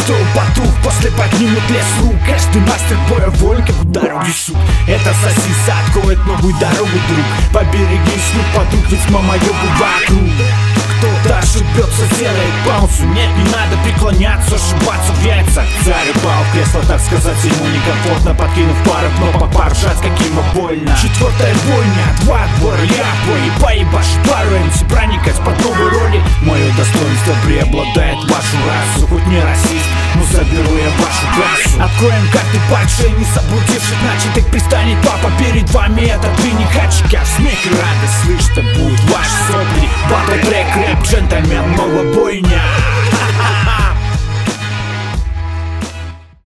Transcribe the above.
стол потух, после поднимут лес рук. Каждый мастер боя волен, как удару вису. Это сосиса откроет новую дорогу, друг. Побереги слух подруг, ведь мама ёбу вокруг. Кто-то ошибется, сделает паузу. Нет, не надо преклоняться, ошибаться в яйца. Царь упал в кресло, так сказать, ему некомфортно. Подкинув пару кнопок, поржать, каким больно. Четвертая бойня, два отбора, я бой. Поебашь пару МС, проникать под новой роли. Мое достоинство преобладает вашу расу. Хоть не расист, но заберу я вашу кассу. Откроем карты падшие, не заблудивших начатых. Пристанет папа перед вами, это ты не хачка. Смех и радость, слышь, это будет ваш сопли. Батл трек, рэп, джентльмен, новая бойня.